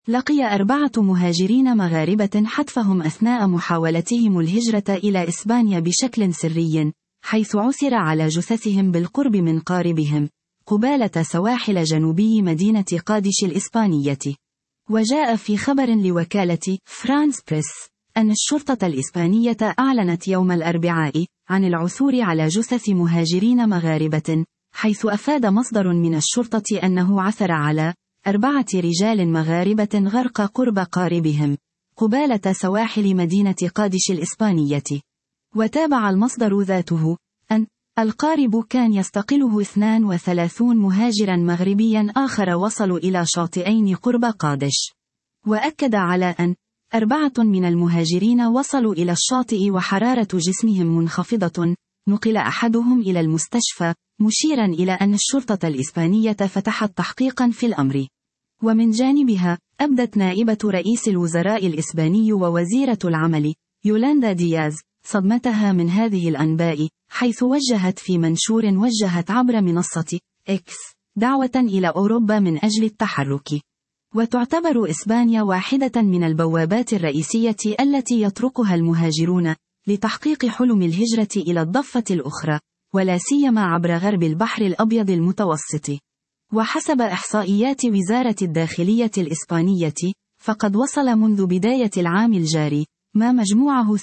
لقي 4 مهاجرين مغاربة حتفهم أثناء محاولتهم الهجرة إلى إسبانيا بشكل سري، حيث عثر على جثثهم بالقرب من قاربهم، قبالة سواحل جنوبي مدينة قادش الإسبانية. وجاء في خبر لوكالة فرانس بريس أن الشرطة الإسبانية أعلنت يوم الأربعاء عن العثور على جثث مهاجرين مغاربة، حيث أفاد مصدر من الشرطة أنه عثر على 4 رجال مغاربة غرق قرب قاربهم، قبالة سواحل مدينة قادش الإسبانية. وتابع المصدر ذاته أن القارب كان يستقله 32 مهاجرا مغربيا آخر وصلوا إلى شاطئين قرب قادش. وأكد على أن 4 من المهاجرين وصلوا إلى الشاطئ وحرارة جسمهم منخفضة، نقل أحدهم إلى المستشفى، مشيرا إلى أن الشرطة الإسبانية فتحت تحقيقا في الأمر. ومن جانبها، أبدت نائبة رئيس الوزراء الإسباني ووزيرة العمل، يولاندا دياز، صدمتها من هذه الأنباء، حيث وجهت في منشور عبر منصة إكس دعوة إلى أوروبا من أجل التحرك. وتعتبر إسبانيا واحدة من البوابات الرئيسية التي يطرقها المهاجرون لتحقيق حلم الهجرة إلى الضفة الأخرى، ولا سيما عبر غرب البحر الأبيض المتوسط. وحسب إحصائيات وزارة الداخلية الإسبانية، فقد وصل منذ بداية العام الجاري ما مجموعه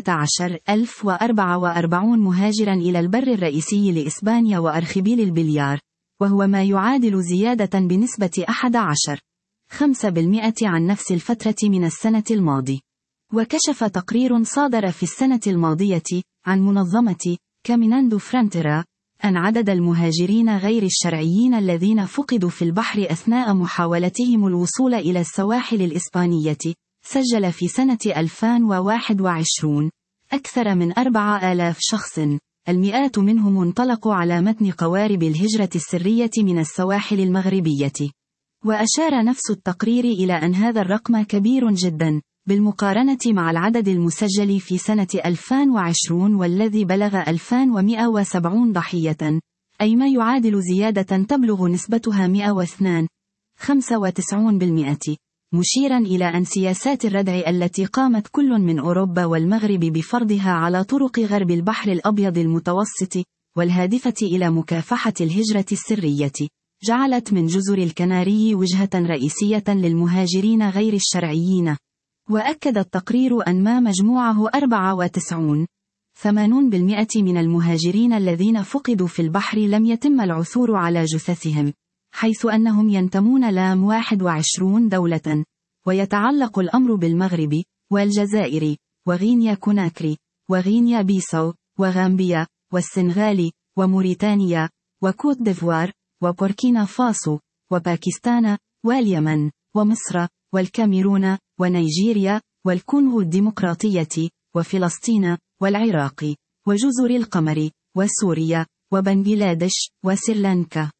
13,044 مهاجرا إلى البر الرئيسي لإسبانيا وأرخبيل البليار، وهو ما يعادل زيادة بنسبة 11.5% عن نفس الفترة من السنة الماضية. وكشف تقرير صادر في السنة الماضية عن منظمة كاميناندو فرانتيرا أن عدد المهاجرين غير الشرعيين الذين فقدوا في البحر أثناء محاولتهم الوصول إلى السواحل الإسبانية سجل في سنة 2021 أكثر من 4,000 شخص، المئات منهم انطلقوا على متن قوارب الهجرة السرية من السواحل المغربية. وأشار نفس التقرير إلى أن هذا الرقم كبير جدا بالمقارنة مع العدد المسجل في سنة 2020 والذي بلغ 2170 ضحية، أي ما يعادل زيادة تبلغ نسبتها 102.95%، مشيرا إلى أن سياسات الردع التي قامت كل من أوروبا والمغرب بفرضها على طرق غرب البحر الأبيض المتوسط والهادفة إلى مكافحة الهجرة السرية، جعلت من جزر الكناري وجهة رئيسية للمهاجرين غير الشرعيين. وأكد التقرير أن ما مجموعه 94.8% من المهاجرين الذين فقدوا في البحر لم يتم العثور على جثثهم، حيث أنهم ينتمون لام 21 دولة، ويتعلق الأمر بالمغرب، والجزائر، وغينيا كوناكري، وغينيا بيساو، وغامبيا، والسنغال، وموريتانيا، وكوت ديفوار، وبوركينا فاسو، وباكستان، واليمن، ومصر، والكاميرون، ونيجيريا، والكونغو الديمقراطية، وفلسطين، والعراق، وجزر القمر، وسوريا، وبنغلاديش، وسريلانكا.